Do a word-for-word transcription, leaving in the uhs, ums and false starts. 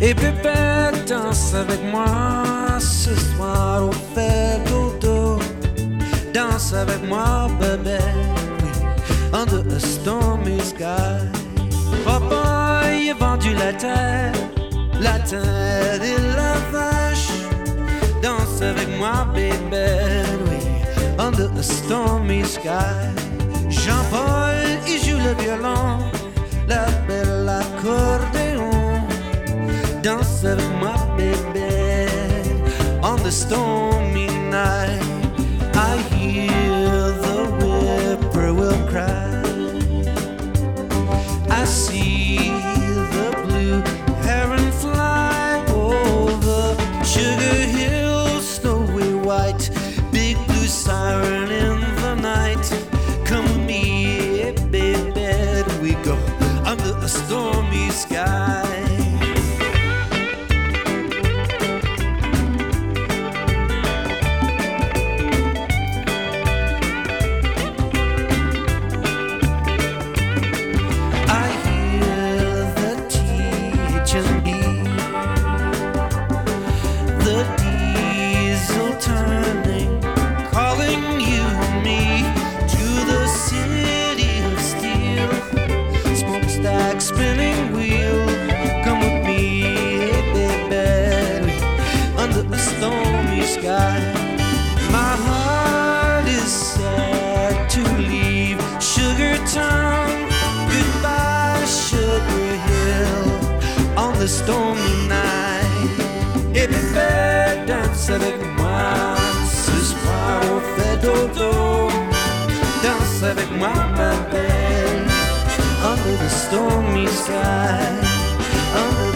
Et bébé, danse avec moi ce soir au fait dodo. Danse avec moi, bébé, oui, under a stormy sky. Papa, il a vendu la terre, la terre et la vache. Danse avec moi, bébé, oui, under a stormy sky. Jean-Paul, il joue le violon, la belle accordéon. Danse avec moi, bébé, on the stormy night. I hear the whippoorwill cry. I see the blue heron fly over Sugar Hill, snowy white, big blue siren in the night. Come with me, baby, we go under a stormy sky. Spinning wheel, come with me, hey baby, under a stormy sky. My heart is sad to leave Sugar Town. Goodbye, Sugar Hill, on the stormy night. Hey baby, danse avec moi ce soir au fait dodo. Danse avec moi, ma belle, under the stormy sky, under